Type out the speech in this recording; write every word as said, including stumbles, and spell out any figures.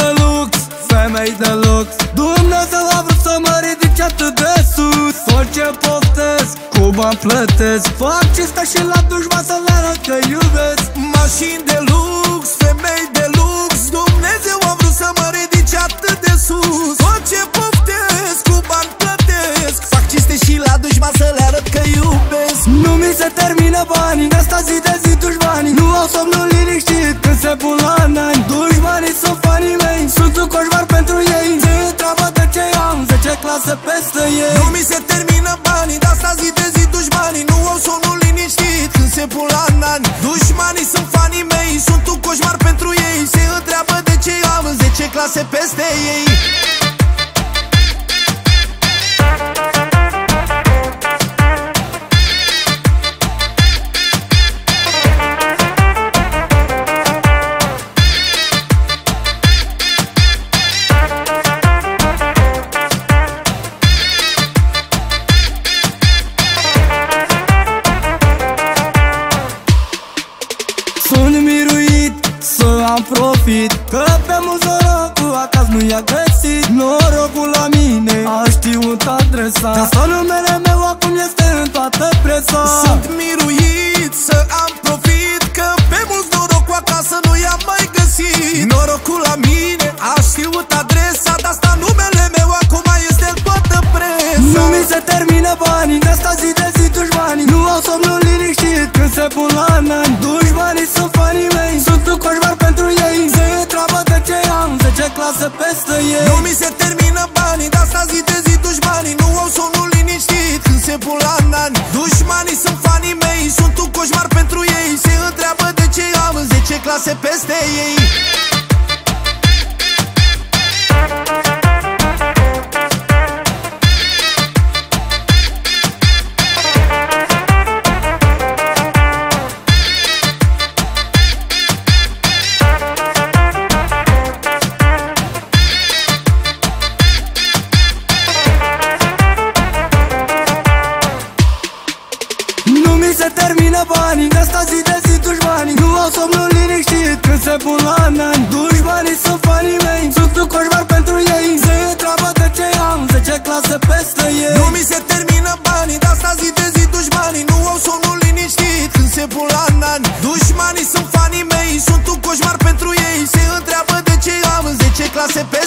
de lux, femei de lux. Dumnezeu a vrut să mă ridice atât de sus. Tot ce poftesc, cu bani plătesc. Fac cinsta și la dușman să le arăt că iubesc. Mașini de lux, femei de lux. Dumnezeu a vrut să mă ridice atât de sus. Tot ce poftesc, cu bani plătesc. Fac cinste și la dușman să le arăt că iubesc. Nu mi se termină banii, de asta zi de zi dușmanii nu au somnul liniștit când se pun la nani. Dușmanii sunt fanii mei, sunt un coșmar pentru ei. Se întreabă de ce am zece clase peste ei. Nu mi se termină banii, de asta zi de zi dușmanii nu au somnul liniștit când se pun la nani. Dușmanii sunt fanii mei, sunt un coșmar pentru ei. Se întreabă de ce am zece clase peste ei. Sunt miruit să am profit, că pe mult norocul acasă nu i-a găsit. Norocul la mine a știut adresa, de asta numele meu acum este în toată presa. Sunt miruit să am profit, că pe mult norocul acasă nu i-am mai găsit. Norocul la mine a știut adresa, de asta numele meu acum este în toată presa. Nu mi se termină banii, de asta zi de zi dușmanii nu au somnul liniștit când se pun la nani. Dușmanii sunt fanii mei, sunt un coșmar pentru ei. Se întreabă de ce am zece clase peste ei. Nu mi se termină banii, de asta zi de zi dușmanii nu au somnul liniștit când se pun la nani. Dușmanii sunt fanii mei, sunt un coșmar pentru ei. Se întreabă de ce am zece clase peste ei. Mi se termină banii, de asta zi de zi dușmanii nu au somnul liniștit când se pun la nani. Dușmanii sunt fanii mei, sunt un coșmar pentru ei. Se întreabă de ce am zece clase peste ei. Nu mi se termină banii, de asta zi de zi dușmanii nu au somnul liniștit când se pun la nani. Dușmanii sunt fanii mei, sunt un coșmar pentru ei. Se întreabă de ce am zece clase peste ei.